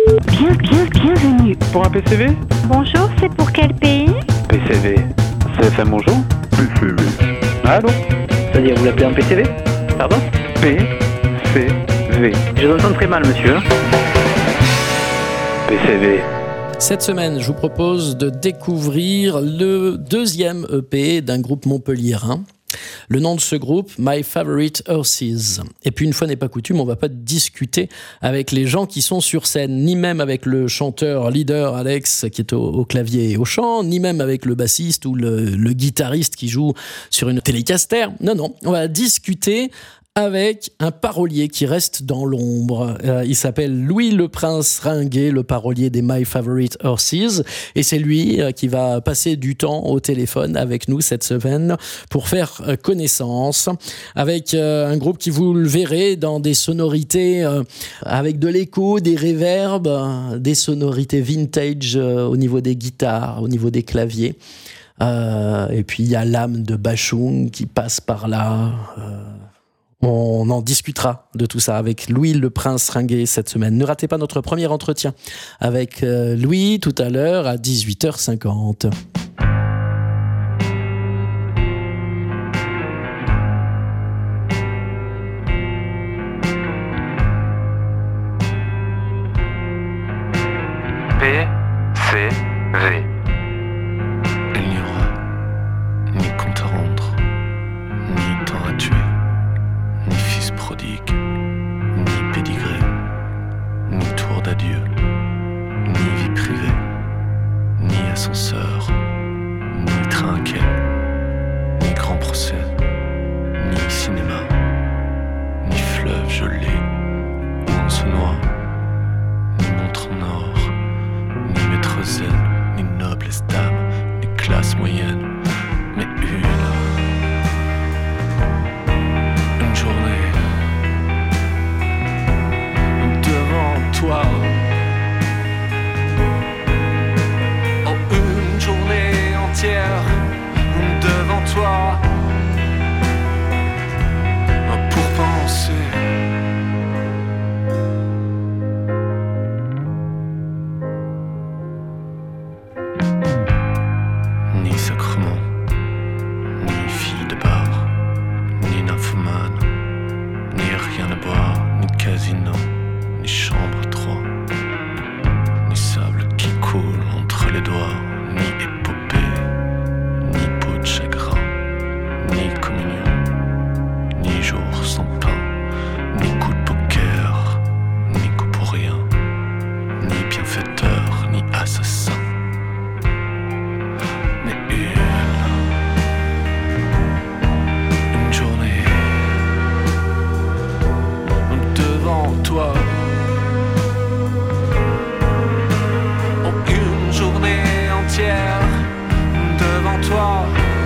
Bienvenue. Pour un PCV? Bonjour, c'est pour quel pays? PCV. CFM bonjour? PCV. Allô? C'est-à-dire, vous l'appelez un PCV? Pardon? PCV. Je vous entends très mal, monsieur. PCV. Cette semaine, je vous propose de découvrir le deuxième EP d'un groupe montpelliérain. Le nom de ce groupe, My Favorite Horses. Et puis une fois n'est pas coutume, on va pas discuter avec les gens qui sont sur scène, ni même avec le chanteur leader Alex qui est au clavier et au chant, ni même avec le bassiste ou le guitariste qui joue sur une Telecaster. Non, on va discuter avec un parolier qui reste dans l'ombre. Il s'appelle Louis Le Prince Ringuet, le parolier des My Favorite Horses. Et c'est lui qui va passer du temps au téléphone avec nous cette semaine pour faire connaissance avec un groupe qui, vous le verrez, dans des sonorités avec de l'écho, des reverbs, des sonorités vintage au niveau des guitares, au niveau des claviers. Et puis il y a l'âme de Bachung qui passe par là. On en discutera de tout ça avec Louis Le Prince Ringuet cette semaine. Ne ratez pas notre premier entretien avec Louis tout à l'heure à 18h50. PCV. Il n'y aura ni compte à rendre, ni temps à tuer, ni fils prodigue, ni pédigré, ni tour d'adieu, ni vie privée, ni ascenseur, ni trinquet, ni grand procès, ni cinéma, ni fleuve gelé, où on se noie, ni montre en or, ni maître zen, ni noblesse d'âme, ni classe moyenne, mais une journée devant toi. Oh, une journée entière devant toi pour penser. Ni sacrement, ni fille de bar, ni nymphomane, ni rien à boire, ni casino, ni chambre à trois, ni sable qui coule entre les doigts, ni épopée, ni peau de chagrin, ni communion, ni jour sans pain, ni coup de poker, ni coup pour rien, ni bienfaiteur, ni assassin. Mais une journée devant toi. Oh, une journée entière devant toi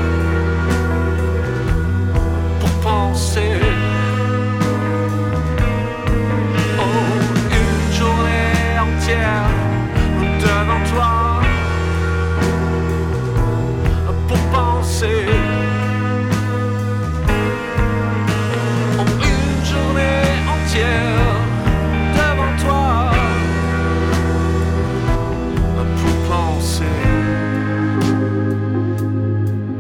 pour penser. Oh, une journée entière devant toi pour penser. Oh, une journée entière devant toi pour penser.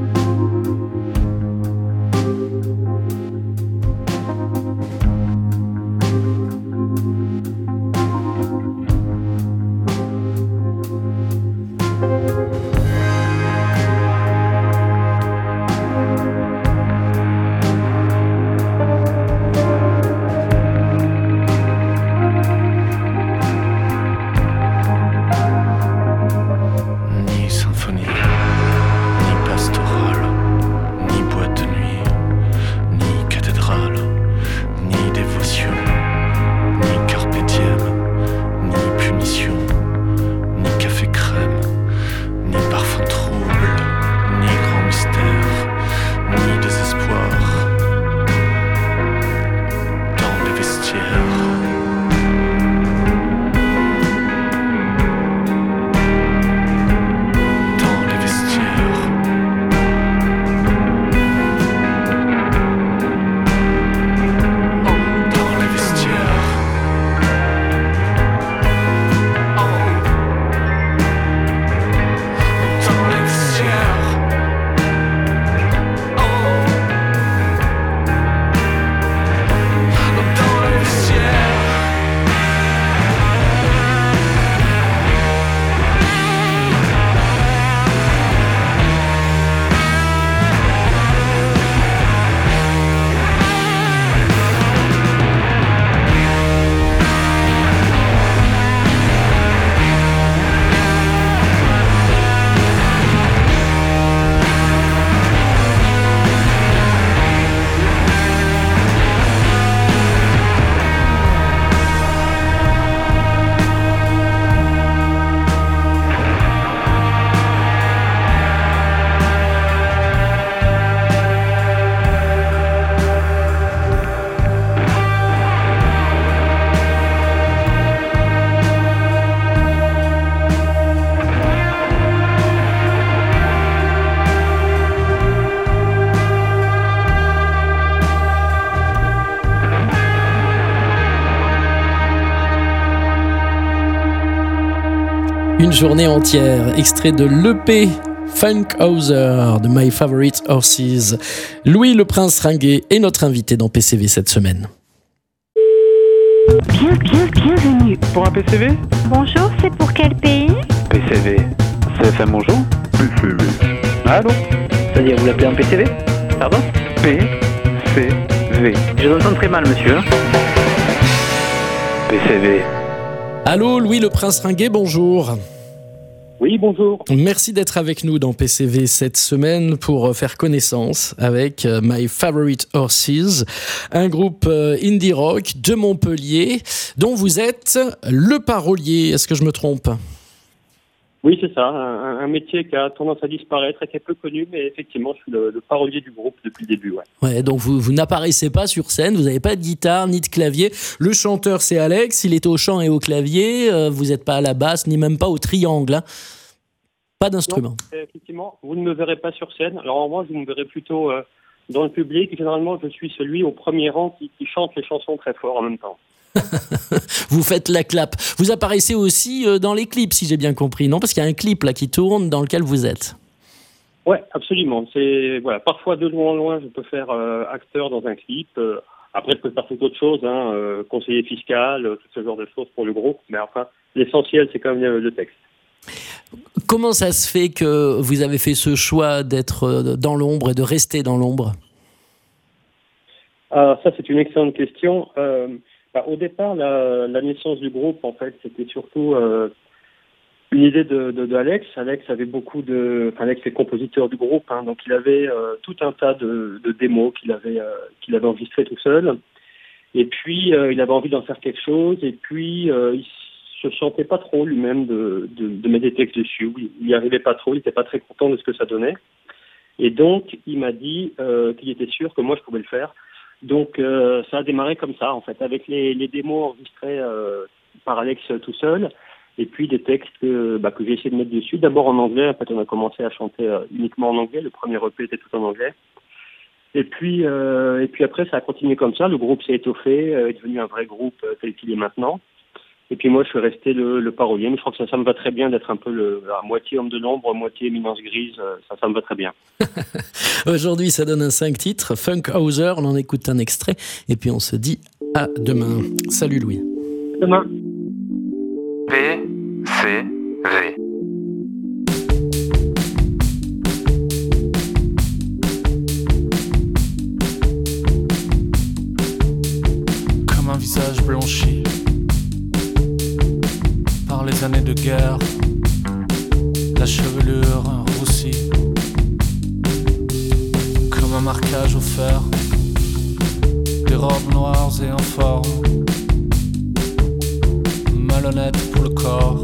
Une journée entière, extrait de l'EP Funkhauser de My Favorite Horses. Louis le Prince Ringuet est notre invité dans PCV cette semaine. Bienvenue. Pour un PCV? Bonjour, c'est pour quel pays? PCV. CFM bonjour? PCV. Allô? C'est-à-dire, vous l'appelez un PCV? Pardon? PCV. Je vous entends très mal, monsieur. PCV. Allô, Louis le Prince Ringuet, bonjour. Oui, bonjour. Merci d'être avec nous dans PCV cette semaine pour faire connaissance avec My Favorite Horses, un groupe indie rock de Montpellier dont vous êtes le parolier. Est-ce que je me trompe ? Oui, c'est ça, un métier qui a tendance à disparaître et qui est peu connu, mais effectivement, je suis le parolier du groupe depuis le début. Ouais, donc vous n'apparaissez pas sur scène, vous n'avez pas de guitare ni de clavier. Le chanteur, c'est Alex, il est au chant et au clavier, vous n'êtes pas à la basse, ni même pas au triangle. Hein. Pas d'instrument. Non, effectivement, vous ne me verrez pas sur scène. Alors moi, vous me verrez plutôt dans le public. Généralement, je suis celui au premier rang qui chante les chansons très fort en même temps. Vous faites la clap. Vous apparaissez aussi dans les clips, si j'ai bien compris, non ? Parce qu'il y a un clip là qui tourne dans lequel vous êtes. Ouais, absolument. C'est parfois de loin en loin, je peux faire acteur dans un clip. Après, je peux faire toute autre chose, conseiller fiscal, tout ce genre de choses pour le groupe. Mais enfin, l'essentiel, c'est quand même le texte. Comment ça se fait que vous avez fait ce choix d'être dans l'ombre et de rester dans l'ombre ? Ça, c'est une excellente question. Au départ, la naissance du groupe, en fait, c'était surtout une idée de Alex. Alex avait Alex est compositeur du groupe, donc il avait tout un tas de démos qu'il avait enregistrées tout seul. Et puis, il avait envie d'en faire quelque chose. Et puis, il se sentait pas trop lui-même de mettre des textes dessus. Il n'y arrivait pas trop. Il n'était pas très content de ce que ça donnait. Et donc, il m'a dit qu'il était sûr que moi, je pouvais le faire. Donc ça a démarré comme ça en fait, avec les démos enregistrées par Alex tout seul, et puis des textes que j'ai essayé de mettre dessus. D'abord en anglais, en fait on a commencé à chanter uniquement en anglais, le premier EP était tout en anglais. Et puis après ça a continué comme ça, le groupe s'est étoffé, est devenu un vrai groupe tel qu'il est maintenant. Et puis moi je suis resté le parolier, mais je crois que ça me va très bien d'être un peu à moitié homme de l'ombre, à moitié éminence grise, ça me va très bien. Aujourd'hui ça donne un 5 titres, Funkhauser, on en écoute un extrait, et puis on se dit à demain. Salut Louis. Demain. PCV. Comme un visage blanchi par les années de guerre, la chevelure roussie, comme un marquage au fer, des robes noires et informes, malhonnêtes pour le corps,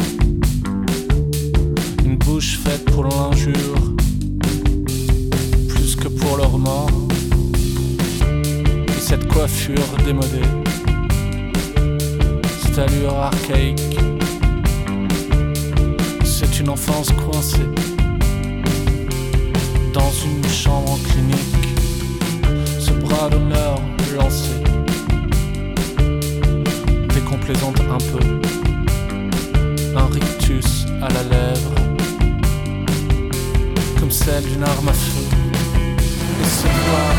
une bouche faite pour l'injure, plus que pour le remords, et cette coiffure démodée, cette allure archaïque. C'est une enfance coincée dans une chambre clinique, ce bras d'honneur lancé, décomplaisante un peu, un rictus à la lèvre, comme celle d'une arme à feu, et cette voix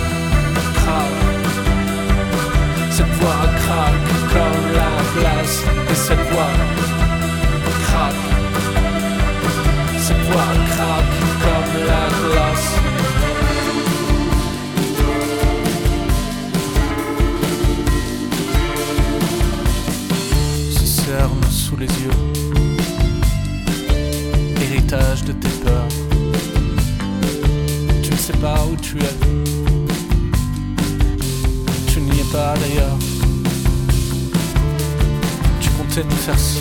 craque comme la glace, et cette voix craque. Cette voix craque comme la glace. Se cerne sous les yeux, héritage de tes peurs. Tu ne sais pas où tu es, tu n'y es pas d'ailleurs. Tu comptais nous faire signe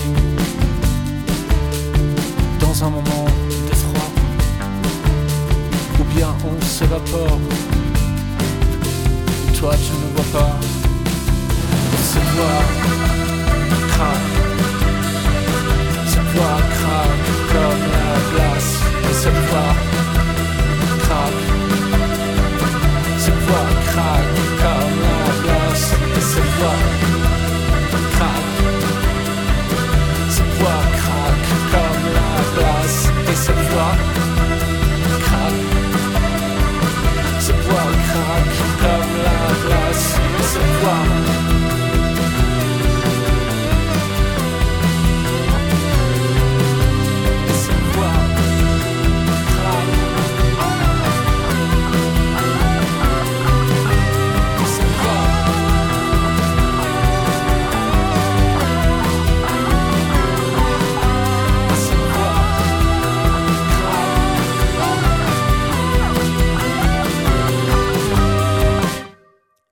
dans un moment d'effroi, ou bien on s'évapore. Toi tu ne vois pas cette voix craque, cette voix craque comme la glace, et cette voix craque, cette voix craque comme la glace, et cette voix craque, cette voix craque comme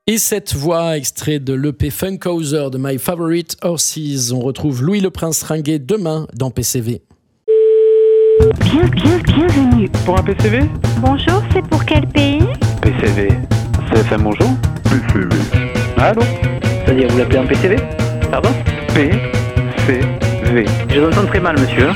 Et cette voix, extrait de l'EP Funkhauser de My Favorite Horses. On retrouve Louis le Prince Ringuet demain dans PCV. Bienvenue. Pour un PCV? Bonjour, c'est pour quel pays? PCV. CFM Bonjour? PCV. Allô? C'est-à-dire, vous l'appelez un PCV? Pardon? PCV. Je vous entends très mal, monsieur.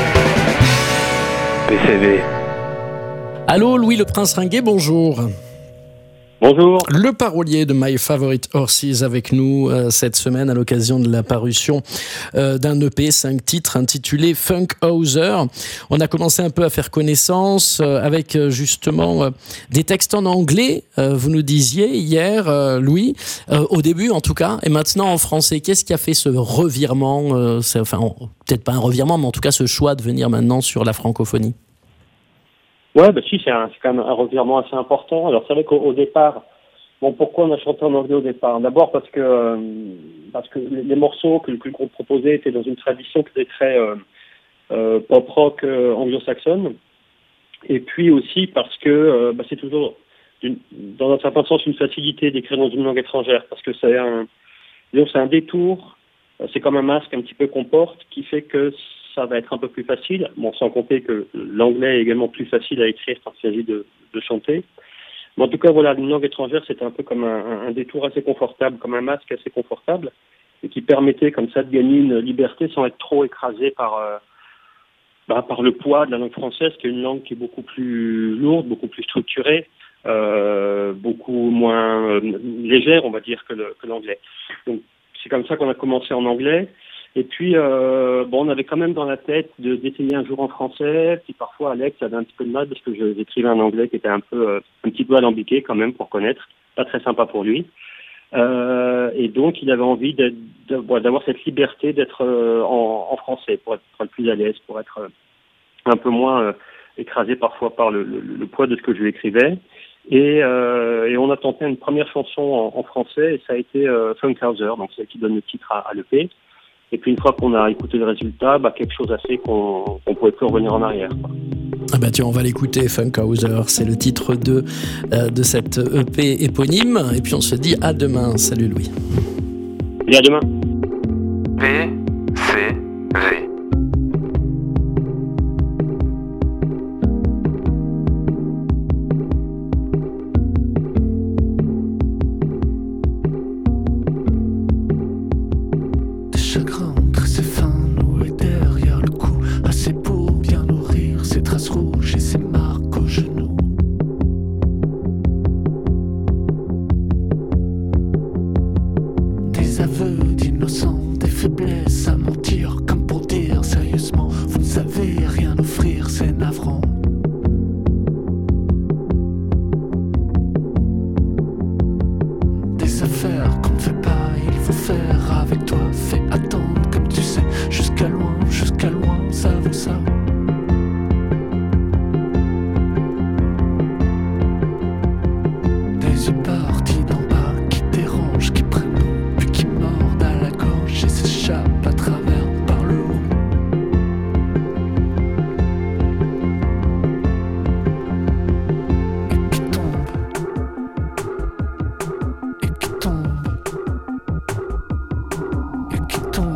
PCV. Allô, Louis le Prince Ringuet, bonjour. Bonjour. Le parolier de My Favorite Horses avec nous cette semaine à l'occasion de la parution d'un EP, 5 titres intitulé Funkhauser. On a commencé un peu à faire connaissance avec justement des textes en anglais, vous nous disiez hier, Louis, au début en tout cas, et maintenant en français. Qu'est-ce qui a fait ce revirement, peut-être pas un revirement, mais en tout cas ce choix de venir maintenant sur la francophonie? Ouais, si, c'est quand même un revirement assez important. Alors c'est vrai qu'au départ, pourquoi on a chanté en anglais au départ? D'abord parce que les morceaux que le groupe proposait étaient dans une tradition qui était très pop rock anglo-saxonne, et puis aussi parce que c'est toujours dans un certain sens une facilité d'écrire dans une langue étrangère, parce que c'est un détour, c'est comme un masque un petit peu qu'on porte qui fait que ça va être un peu plus facile, sans compter que l'anglais est également plus facile à écrire quand il s'agit de chanter. Mais en tout cas, voilà, une langue étrangère, c'était un peu comme un détour assez confortable, comme un masque assez confortable, et qui permettait comme ça de gagner une liberté sans être trop écrasé par le poids de la langue française, qui est une langue qui est beaucoup plus lourde, beaucoup plus structurée, beaucoup moins légère, on va dire, que l'anglais. Donc, c'est comme ça qu'on a commencé en anglais. Et puis, on avait quand même dans la tête d'essayer un jour en français. Puis parfois, Alex avait un petit peu de mal parce que j'écrivais un anglais qui était un petit peu alambiqué quand même pour connaître. Pas très sympa pour lui. Et donc, il avait envie d'avoir cette liberté d'être en français pour être plus à l'aise, pour être un peu moins écrasé parfois par le poids de ce que je lui écrivais. Et on a tenté une première chanson en français et ça a été Funkhauser, donc c'est qui donne le titre à l'EP. Et puis une fois qu'on a écouté le résultat, quelque chose a fait qu'on pouvait plus revenir en arrière, quoi. Ah tiens, on va l'écouter, Funkhauser, c'est le titre de cette EP éponyme. Et puis on se dit à demain. Salut Louis. Et à demain. PCV. Chagrin, tressé fin, noué derrière le cou, assez pour bien nourrir ses traces rouges et ses marques aux genoux. Des aveux d'innocents, des faiblesses à mentir, comme pour dire sérieusement, vous ne savez rien offrir, c'est navrant. Des affaires qu'on ne fait pas, il faut faire avec toi. Fais attendre comme tu sais, jusqu'à loin, ça vaut ça. Des yeux partis d'en bas qui dérangent, qui prennent l'eau, puis qui mordent à la gorge et s'échappent à travers par le haut. Et qui tombent, et qui tombent. Et qui tombe.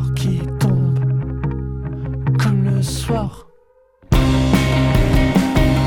Comme le soir.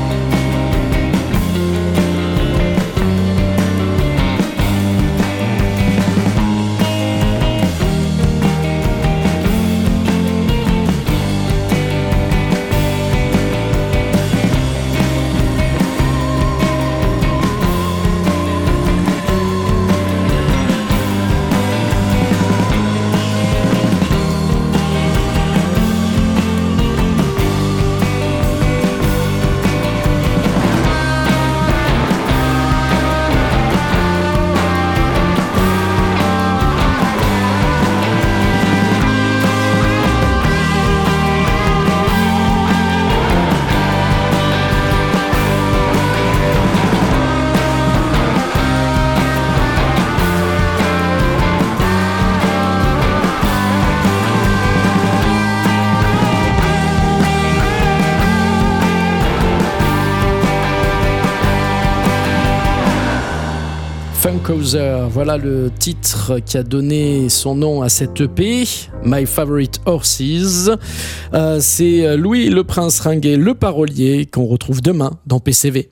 Causer, voilà le titre qui a donné son nom à cette EP, My Favorite Horses. C'est Louis le Prince Ringuet, le parolier, qu'on retrouve demain dans PCV.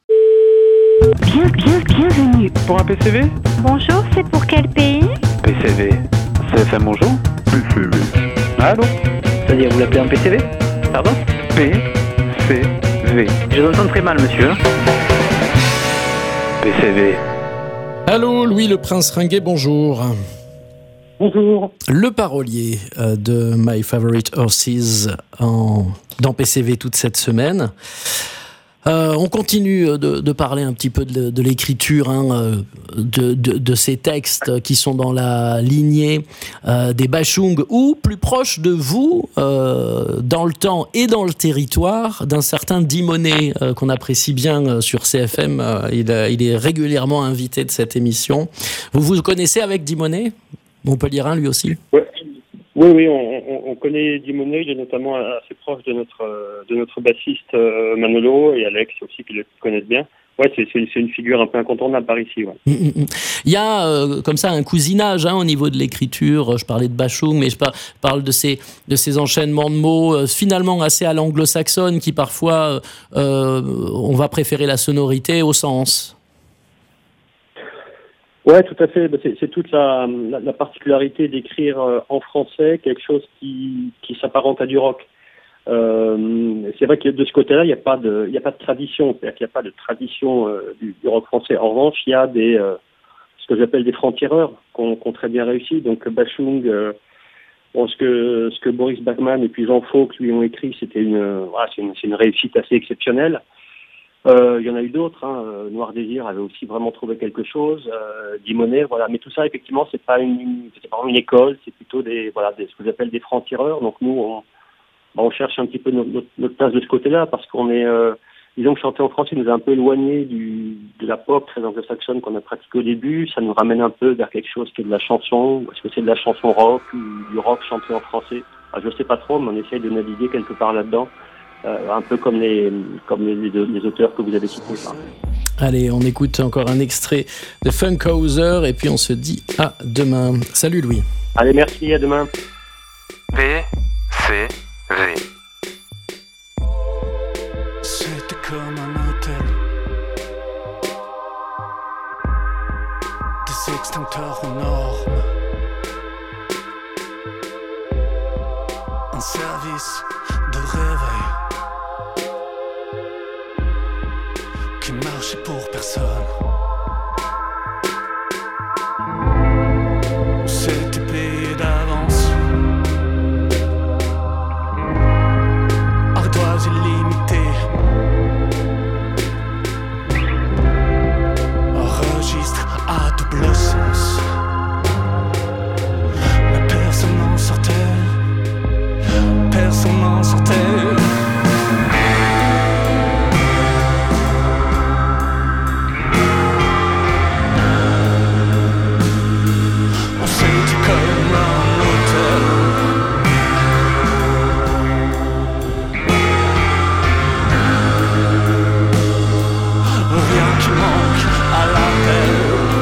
Bienvenue. Pour un PCV? Bonjour, c'est pour quel pays? PCV. CFM Bonjour? PCV. Allô? C'est-à-dire, vous l'appelez un PCV? Pardon? PCV. Je vous entends très mal, monsieur. PCV. Allô, Louis le Prince Ringuet, bonjour. Bonjour. Le parolier de My Favorite Horses dans PCV toute cette semaine. On continue de parler un petit peu de l'écriture, de ces textes qui sont dans la lignée des Bashung, ou plus proche de vous, dans le temps et dans le territoire, d'un certain Dimonet, qu'on apprécie bien sur CFM. Il est régulièrement invité de cette émission. Vous connaissez avec Dimonet? Montpellierin, lui aussi? Ouais. Oui, on connaît Dimonet, il est notamment assez proche de notre bassiste Manolo et Alex aussi, qui le connaissent bien. Ouais, c'est une figure un peu incontournable par ici. Ouais. Il y a comme ça un cousinage au niveau de l'écriture. Je parlais de Bashung, mais je parle de ces enchaînements de mots finalement assez à l'anglo-saxonne, qui parfois on va préférer la sonorité au sens. Ouais, tout à fait. C'est toute la particularité d'écrire en français quelque chose qui s'apparente à du rock. C'est vrai que de ce côté-là, il n'y a pas de tradition. C'est-à-dire qu'il n'y a pas de tradition du rock français. En revanche, il y a ce que j'appelle des francs-tireurs qui ont très bien réussi. Donc Bashung, ce que Boris Bachmann et puis Jean Fauque lui ont écrit, c'était c'est une réussite assez exceptionnelle. Il y en a eu d'autres. Noir Désir avait aussi vraiment trouvé quelque chose. Dimonet, voilà. Mais tout ça, effectivement, c'est pas vraiment une école. C'est plutôt ce que j'appelle des francs-tireurs. Donc nous, on cherche un petit peu notre place de ce côté-là, parce qu'on est, disons que chanter en français nous a un peu éloigné de la pop très anglo-saxonne qu'on a pratiquée au début. Ça nous ramène un peu vers quelque chose qui est de la chanson. Est-ce que c'est de la chanson rock ou du rock chanté en français? Je sais pas trop, mais on essaye de naviguer quelque part là-dedans. Un peu comme les auteurs que vous avez cités. Allez, on écoute encore un extrait de Funkhauser et puis on se dit à demain. Salut Louis. Allez, merci, à demain. PCV. C'était comme un hôtel, des extincteurs aux normes, un service de réveil qui marchait pour personne. C'était payé d'avance, ardoise illimitée, un registre à double sens, mais personne n'en sortait. Personne n'en sortait. On s'était comme un hôtel. Rien qui manque à l'appel.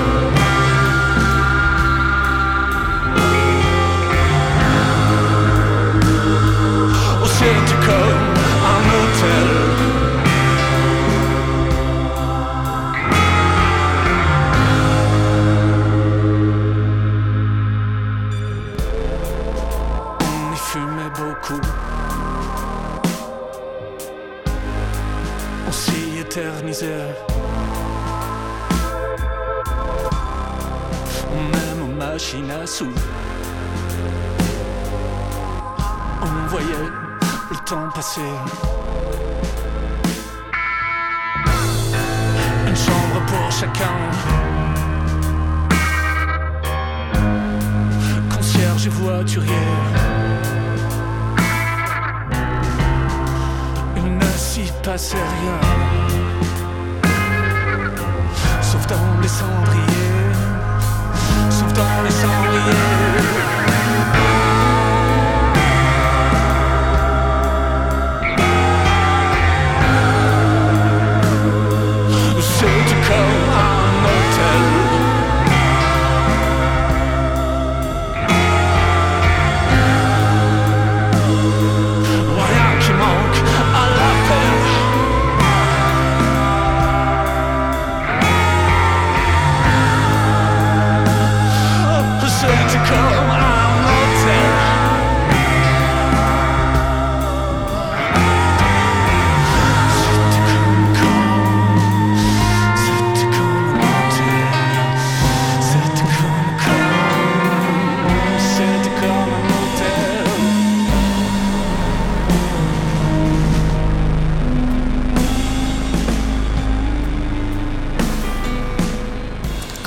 C'était comme un hôtel. On y fumait beaucoup, on s'y éternisait. On aime aux machines à sous. On voyait le temps passé. Une chambre pour chacun. Concierge et voiturier. Il ne s'y passait rien, sauf dans les cendriers. Sauf dans les cendriers. C'était comme un hôtel.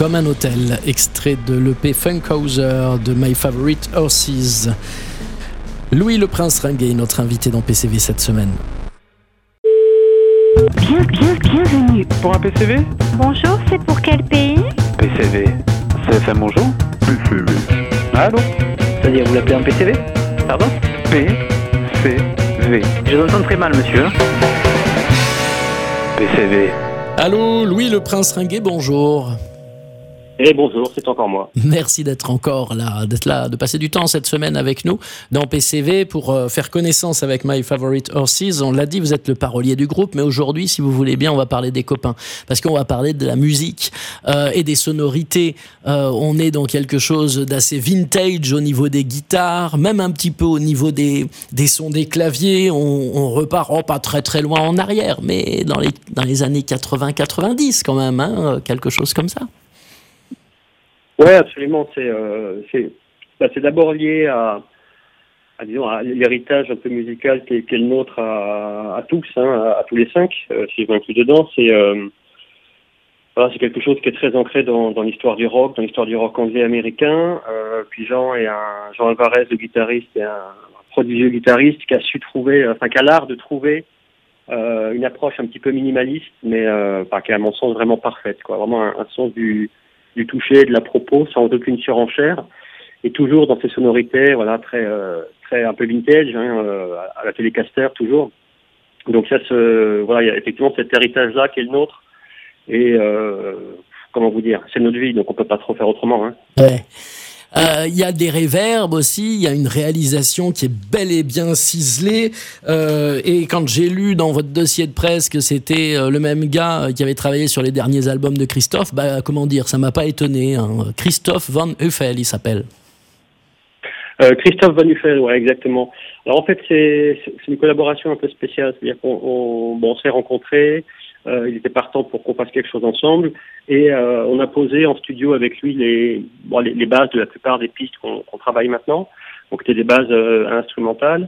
comme un hôtel, extrait de l'EP Funkhauser de My Favorite Horses. Louis le Prince Ringuet, notre invité dans PCV cette semaine. Bienvenue. Pour un PCV? Bonjour, c'est pour quel pays? PCV. CFM Bonjour? PCV. Allô? C'est-à-dire, vous l'appelez en PCV? Pardon? PCV. Je vous entends très mal, monsieur. PCV. Allô, Louis le Prince Ringuet, bonjour. Et bonjour, c'est encore moi. Merci d'être là, de passer du temps cette semaine avec nous dans PCV pour faire connaissance avec My Favorite Horses. On l'a dit, vous êtes le parolier du groupe, mais aujourd'hui, si vous voulez bien, on va parler des copains. Parce qu'on va parler de la musique et des sonorités. On est dans quelque chose d'assez vintage au niveau des guitares, même un petit peu au niveau des sons des claviers. On repart, pas très très loin en arrière, mais dans les années 80-90 quand même, hein, quelque chose comme ça. Ouais, absolument. C'est d'abord lié à l'héritage un peu musical qui est le nôtre à tous, à tous les cinq, si je m'inclus dedans. C'est quelque chose qui est très ancré dans l'histoire du rock, anglais américain. Puis Jean Alvarez, le guitariste, est un prodigieux guitariste qui a su trouver, qui a l'art de trouver une approche un petit peu minimaliste, mais qui est à mon sens vraiment parfaite, quoi. Vraiment un sens du toucher, de la propos, sans aucune surenchère, et toujours dans ces sonorités, très un peu vintage, à la Telecaster toujours. Donc ça, il y a effectivement cet héritage-là qui est le nôtre, et comment vous dire, c'est notre vie, donc on peut pas trop faire autrement. Ouais. Il y a des réverbes aussi, il y a une réalisation qui est bel et bien ciselée. Et quand j'ai lu dans votre dossier de presse que c'était le même gars qui avait travaillé sur les derniers albums de Christophe, ça m'a pas étonné. Christophe Van Uffel, il s'appelle. Christophe Van Uffel, ouais, exactement. Alors en fait, c'est une collaboration un peu spéciale, c'est-à-dire qu'on s'est rencontrés. Il était partant pour qu'on fasse quelque chose ensemble, et on a posé en studio avec lui les bases de la plupart des pistes qu'on travaille maintenant. Donc c'était des bases instrumentales.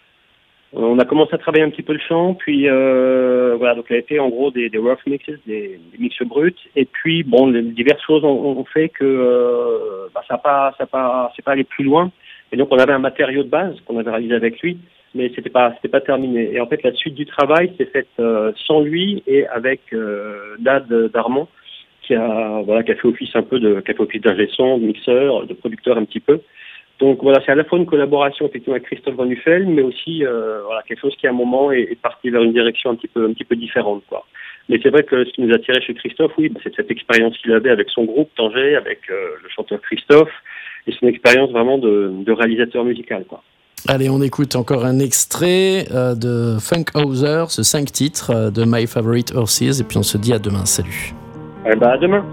On a commencé à travailler un petit peu le chant, puis donc il a été en gros des rough mixes, des mix bruts, et puis diverses choses ont fait que c'est pas allé plus loin. Et donc on avait un matériau de base qu'on avait réalisé avec lui, mais c'était pas terminé. Et en fait, la suite du travail s'est faite sans lui et avec Dad Darmon, qui a fait office d'ingé son, de mixeur, de producteur un petit peu. Donc voilà, c'est à la fois une collaboration effectivement avec Christophe Van Uffel, mais aussi quelque chose qui à un moment est parti vers une direction un petit peu différente, quoi. Mais c'est vrai que ce qui nous a attiré chez Christophe, c'est cette expérience qu'il avait avec son groupe Tanger, avec le chanteur Christophe, et son expérience vraiment de réalisateur musical, quoi. Allez, on écoute encore un extrait de Funkhauser, ce 5 titres de My Favorite Horses, et puis on se dit à demain. Salut. À demain.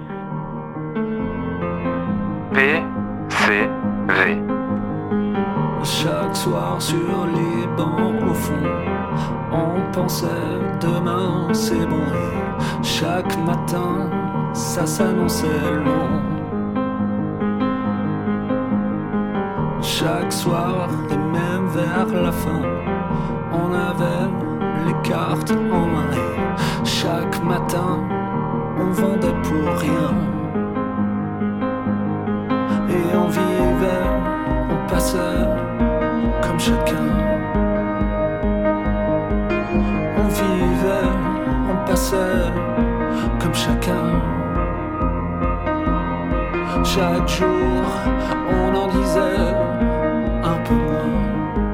PCV. Chaque soir sur les bancs au fond, on pensait demain c'est bon. Chaque matin, ça s'annonçait long. Chaque soir, et même vers la fin, on avait les cartes en main. Chaque matin, on vendait pour rien. Et on vivait, on passait comme chacun. On vivait, on passait comme chacun. Chaque jour, on en disait un peu moins.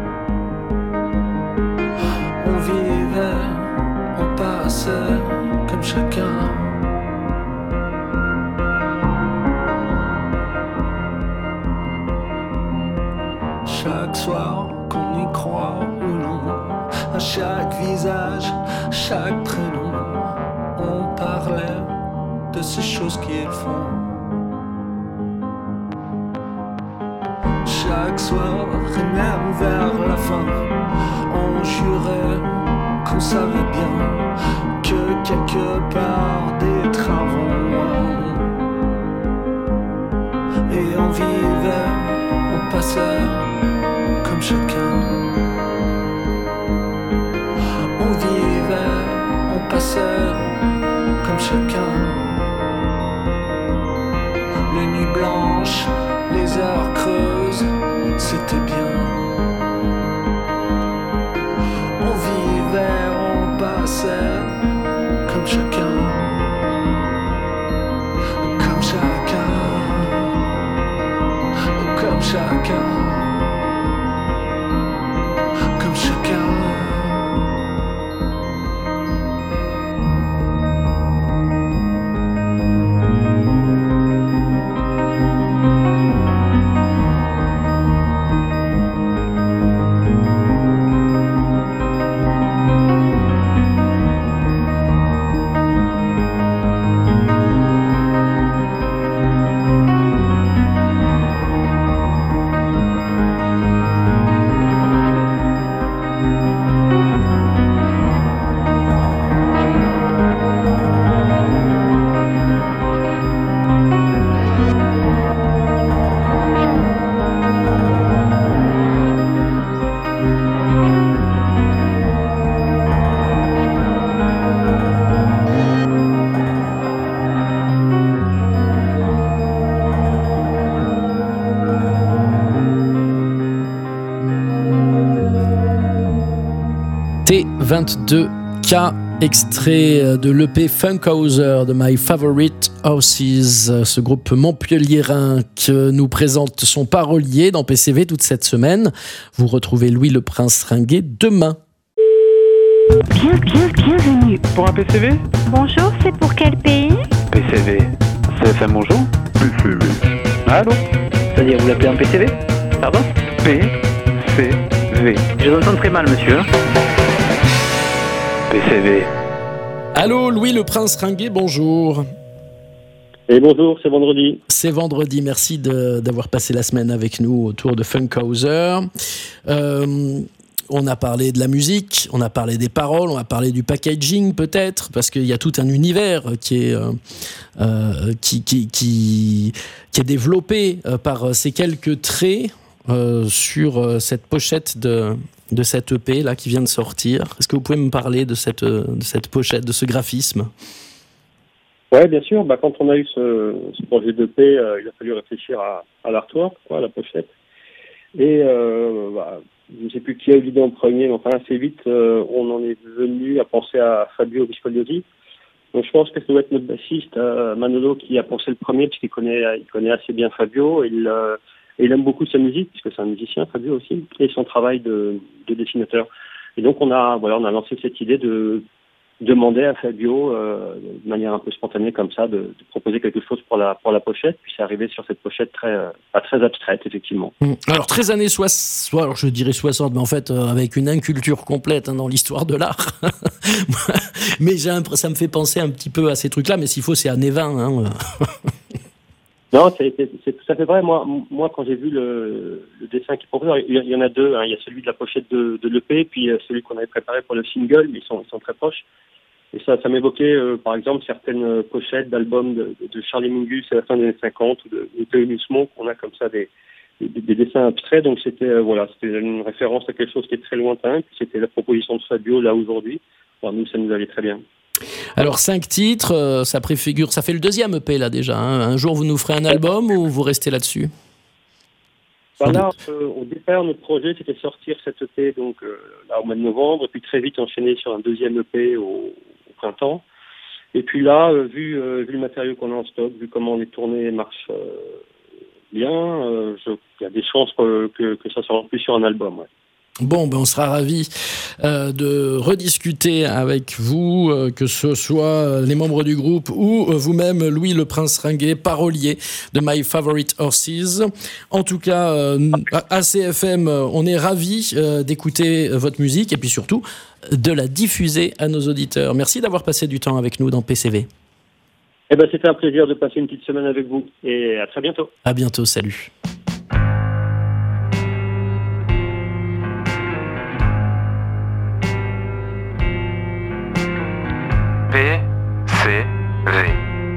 On vivait, on passait comme chacun. Chaque soir, qu'on y croit ou non, à chaque visage, chaque prénom, on parlait de ces choses qu'ils font. Chaque soir, et même vers la fin, on jurait qu'on savait bien que quelque part des trains vont loin. Et on vivait, on passait comme chacun. On vivait, on passait comme chacun. nuit blanche, les heures creuses, c'était bien. On vivait, on passait, comme chacun, comme chacun, comme chacun, comme chacun. T22K, extrait de l'EP Funkhauser de My Favorite Horses, ce groupe montpelliérain que nous présente son parolier dans PCV toute cette semaine. Vous retrouvez Louis le Prince Ringuet demain. Bienvenue. Pour un PCV? Bonjour, c'est pour quel pays? PCV. CFM Bonjour? PCV. Allô? C'est-à-dire, vous l'appelez un PCV? Pardon? PCV. Je vous entends très mal, monsieur. PCV. Allô, Louis le Prince Ringuet, bonjour. Et bonjour, c'est vendredi. C'est vendredi, merci d'avoir passé la semaine avec nous autour de Funkhauser. On a parlé de la musique, on a parlé des paroles, on a parlé du packaging peut-être, parce qu'il y a tout un univers qui est développé par ces quelques traits sur cette pochette de cette EP là qui vient de sortir. Est-ce que vous pouvez me parler de cette pochette, de ce graphisme? Ouais, bien sûr. Quand on a eu ce projet d'EP, il a fallu réfléchir à l'artwork, à la pochette. Et je ne sais plus qui a eu l'idée en premier, mais enfin assez vite, on en est venu à penser à Fabio Viscogliosi. Donc je pense que ça doit être notre bassiste Manolo qui a pensé le premier, puisqu'il connaît assez bien Fabio. Et il aime beaucoup sa musique, puisque c'est un musicien, Fabio aussi, et son travail de dessinateur. Et donc on a lancé cette idée de demander à Fabio, de manière un peu spontanée comme ça, de proposer quelque chose pour la pochette. Puis c'est arrivé sur cette pochette très abstraite, effectivement. Alors, très années 60, alors je dirais 60, mais en fait, avec une inculture complète dans l'histoire de l'art. Mais ça me fait penser un petit peu à ces trucs-là, mais s'il faut, c'est années 20. Non, c'est tout à fait vrai. Moi, quand j'ai vu le dessin qu'il propose, il y en a deux. Il y a celui de la pochette de l'EP, puis celui qu'on avait préparé pour le single, mais ils sont très proches. Et ça m'évoquait, par exemple, certaines pochettes d'albums de Charlie Mingus à la fin des années 50 ou de Théo Musmont, qu'on a comme ça des dessins abstraits. Donc c'était une référence à quelque chose qui est très lointain. Puis c'était la proposition de Fabio là aujourd'hui. Pour nous, ça nous allait très bien. Alors 5 titres, ça préfigure, ça fait le deuxième EP là déjà. Un jour vous nous ferez un album ou vous restez là-dessus? Là, au départ, notre projet c'était sortir cet EP donc là au mois de novembre, et puis très vite enchaîner sur un deuxième EP au printemps. Et puis là, vu le matériau qu'on a en stock, vu comment les tournées marchent bien, il y a des chances que ça sorte plus sur un album. Ouais. Bon, on sera ravis de rediscuter avec vous, que ce soit les membres du groupe ou vous-même, Louis le Prince Ringuet, parolier de My Favorite Horses. En tout cas, à CFM, on est ravis d'écouter votre musique et puis surtout de la diffuser à nos auditeurs. Merci d'avoir passé du temps avec nous dans PCV. C'était un plaisir de passer une petite semaine avec vous et à très bientôt. À bientôt, salut. PCV.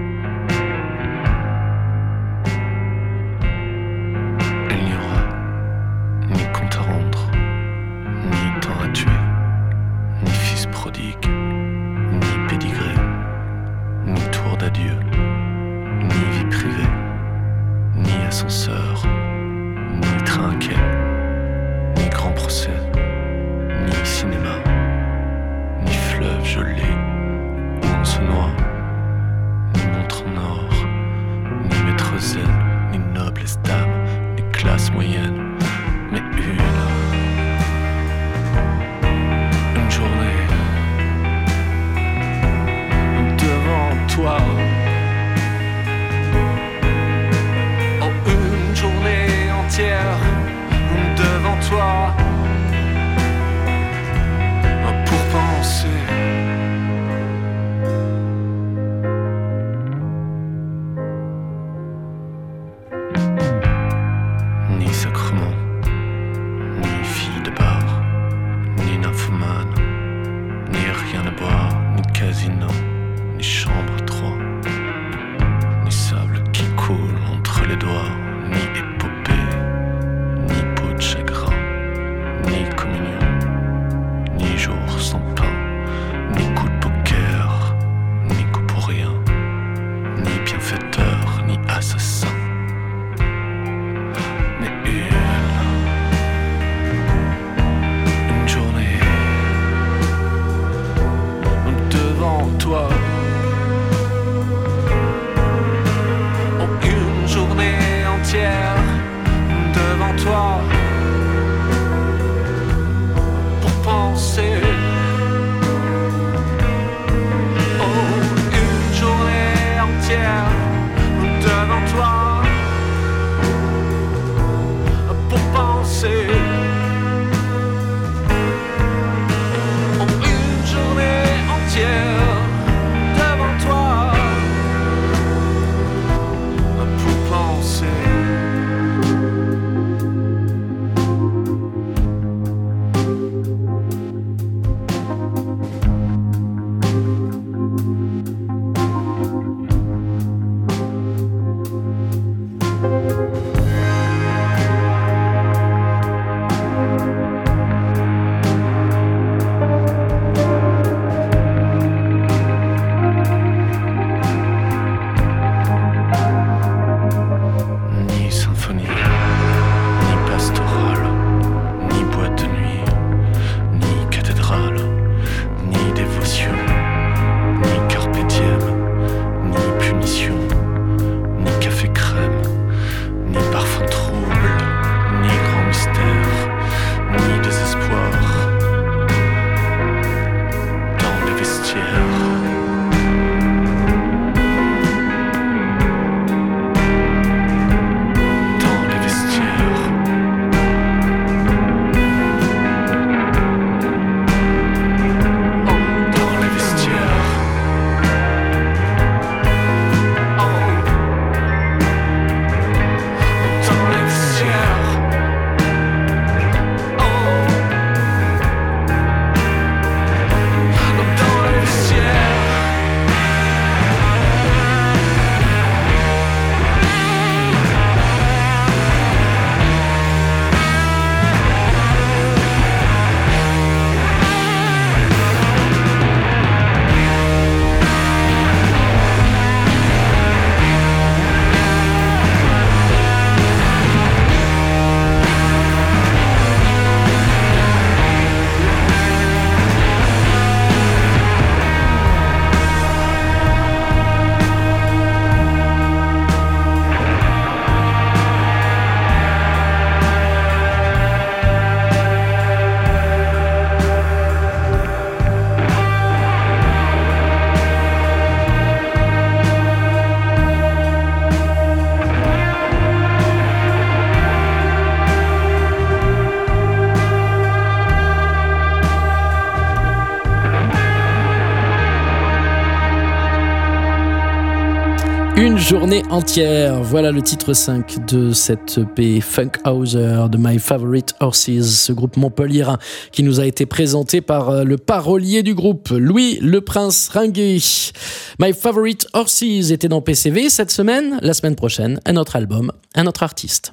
Il n'y aura ni compte à rendre, ni temps à tuer, ni fils prodigue, ni pédigré, ni tour d'adieu, ni vie privée, ascenseur, ni trinquet, ni grand procès, ni cinéma, ni fleuve gelé où on se noie, ni montre en or, ni maître zen, ni noblesse d'âme, ni classe moyenne, mais une journée devant toi. Oh, une journée entière devant toi pour penser. Ni sacrement, ni fille de bar, ni nymphomane, ni rien à boire, ni casino, ni chambre à trois, ni sable qui coule entre les doigts, ni épopée, ni peau de chagrin, ni communion, ni jour sans pain, ni coup de poker, ni coup pour rien, ni bienfaiteur, ni assassin. Une journée devant toi. Oh, une journée entière devant toi pour penser. Oh, une journée entière devant toi pour penser. Oh, une journée entière devant toi pour penser. Ni symphonie, ni pastorale, ni boîte de nuit, ni cathédrale, ni dévotion, ni carpe diem, ni punition, ni café crème, ni parfum trouble, ni grand mystère, ni désespoir. Dans les vestiaires. Dans les vestiaires. Oh, dans les vestiaires. Oh, dans les vestiaires. Oh, dans les vestiaires. Une journée entière, voilà le titre 5 de cette EP Funkhauser de My Favorite Horses, ce groupe montpelliérain qui nous a été présenté par le parolier du groupe, Louis le Prince Ringuet. My Favorite Horses était dans PCV cette semaine, la semaine prochaine, un autre album, un autre artiste.